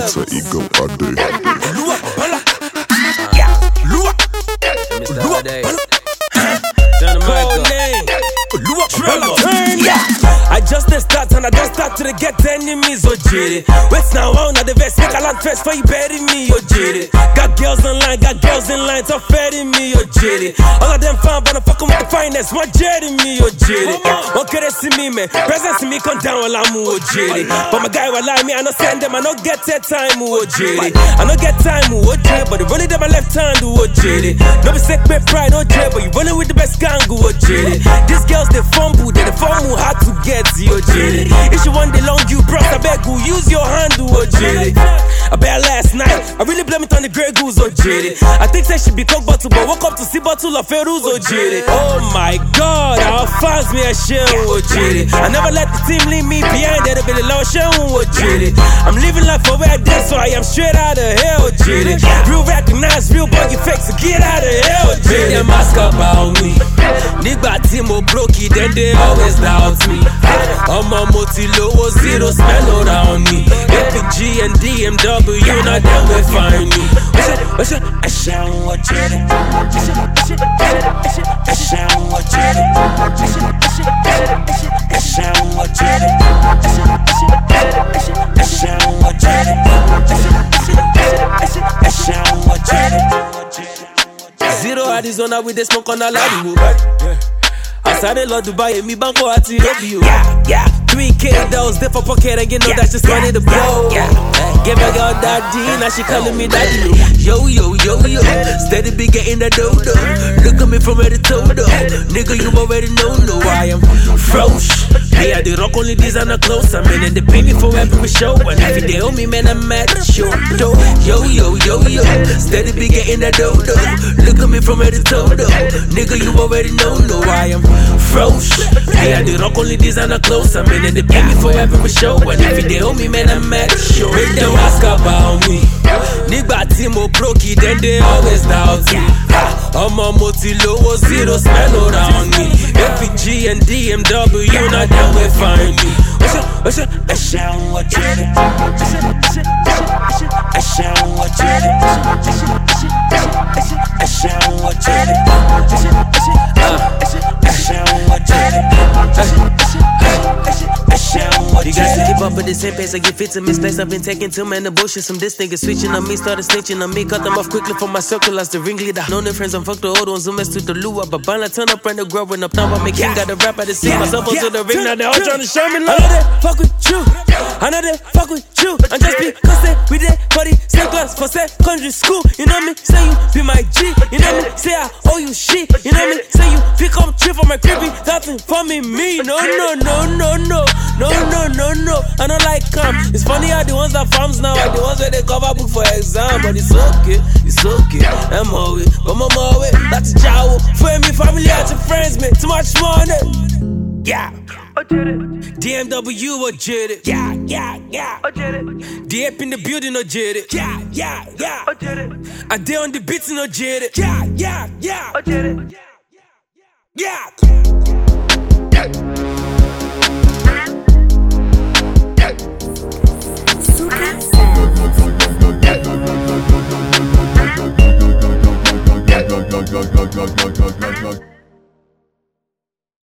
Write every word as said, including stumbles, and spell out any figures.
alter ego Ade. Lua, bala. Yeah, Lua. Lua, bala. Code name. Lua, bala. Yeah. I just the start and I don't start to get enemies, oh jitty. Wait now, I know the vest, make a land first for you bury me, oh jitty. Got girls online, got girls in line, so fetting me, oh jitty. All of them fine, but I'm fucking with the finest, one jetting me, oh jitty. One could they see me, man, presence in me, come down while I'm, oh jitty. But my guy will lie me, I don't send them, I don't get that time, oh jitty. I don't get time, oh jitty, but they running down my left hand, oh jitty. No mistake, my pride, oh jitty, but you running with the best gang, oh jitty. These girls, they fumble, they fumble hard to get, oh jitty. If you want the long you bros, I beg you, use your hand, oh jitty. I bet last night, I really blame it on the Grey Goose, oh jitty. I think that she be coke bottle, but woke up to see bottle of Ferus, oh jitty. Oh my god, how fast me a shell, oh jitty. I never let the team leave me behind, that'll be the low show, oh jitty. I'm living life for where I did, so I am straight out of hell, oh jitty. Real recognize, real buggy fake, so get out of hell, oh jitty. They mask about me. Nigga Timo broke it, then they always doubt me. I'm a multi-low, zero spell around me. A P G and D M W, not them will find me. What's it? I sound what you do. I sound what you do. I sound what you do. I sound what you do. I sound what you do. Zero Arizona with the smoke on a lot. Outside the Lord Dubai, and me banko at the radio. Yeah, yeah. three K those there for pocket, and you know that's just money to blow. Yeah, give a girl daddy, now she calling me daddy. Yo, yo, yo, yo. Steady be getting that dodo. Look at me from head to toe, though. Nigga, you already know, no, I am frosh. Me, I the rock only designer clothes. I'm in the baby for every show. And if they owe me, man, I'm mad. Sure, though. Yo, yo, yo, yo. Steady be getting that dodo. Look at me from head to toe, though. Nigga, you already know, no, I am frosh. Me, I the rock only designer clothes. I'm in the baby for every show. And if they owe me, man, I'm mad. Sure, make them ask about me. Nigga Timo broke it, then they always doubt me. I'm a multi-low, zero spell around me. A P G and D M W, not them will find me. What's it? What's it? I sound what you do. I sound what you do. I sound what you do. I sound what you do. You guys to keep up at the same pace, I get fit to mistakes. I've been taking too many bullshit. Some this nigga switching on me, started snitching on me. Cut them off quickly from my circle as the ringleader. Known the friends, I'm fucked the old ones who messed with the lure. But bana turn up and they growing up. Now I make king, got the rap, I just see myself onto the ring. Now they all trying to show me love. I know they fuck with you, I know they fuck with you. And just because they we did party, same class for secondary school. You know me, say you be my G. You know me, say I owe you shit. You know me, say you pick up trip for my creepy. Nothing for me, me. No, no, no, no, no. No, no, no, no, I don't like calm. It's funny how the ones that farms now are the ones where they cover book for exam. But it's okay, it's okay, I'm always, but I'm always. That's a job for me, family, and friends, man. Too much money. Yeah, D M W, or Jitty. Yeah, yeah, yeah. D up in the building, or Jitty. Yeah, yeah, yeah. I did on the beats, no Jitty. Yeah, yeah, yeah. Yeah.